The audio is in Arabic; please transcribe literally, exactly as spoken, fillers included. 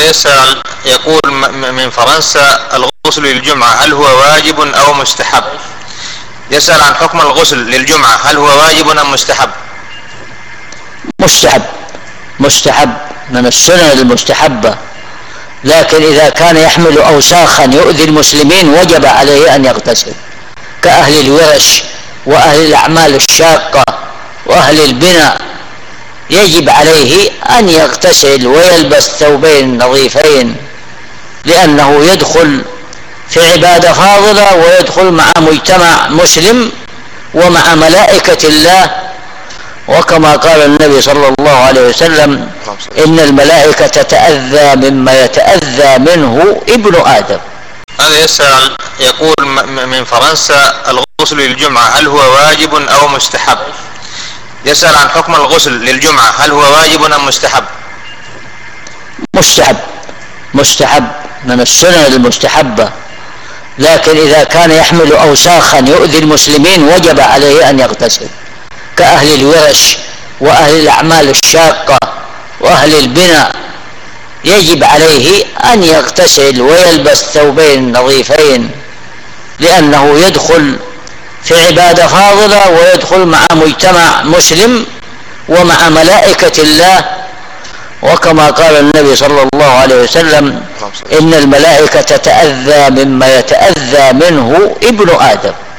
هذا يسأل يقول من فرنسا: الغسل للجمعة هل هو واجب أو مستحب؟ يسأل عن حكم الغسل للجمعة هل هو واجب أم مستحب؟ مستحب، مستحب من السنن المستحبة، لكن إذا كان يحمل أوساخا يؤذي المسلمين وجب عليه أن يغتسل، كأهل الورش وأهل الأعمال الشاقة وأهل البناء، يجب عليه أن يغتسل ويلبس ثوبين نظيفين، لأنه يدخل في عبادة فاضلة ويدخل مع مجتمع مسلم ومع ملائكة الله، وكما قال النبي صلى الله عليه وسلم: إن الملائكة تتأذى مما يتأذى منه ابن آدم. هذا يسأل يقول من فرنسا: الغسل للجمعة هل هو واجب أو مستحب؟ يسأل عن حكم الغسل للجمعة هل هو واجب أم مستحب؟ مستحب، مستحب من السنن المستحبة، لكن إذا كان يحمل أوساخا يؤذي المسلمين وجب عليه أن يغتسل، كأهل الورش وأهل الأعمال الشاقة وأهل البناء، يجب عليه أن يغتسل ويلبس ثوبين نظيفين، لأنه يدخل في عبادة فاضلة ويدخل مع مجتمع مسلم ومع ملائكة الله، وكما قال النبي صلى الله عليه وسلم: إن الملائكة تتأذى مما يتأذى منه ابن آدم.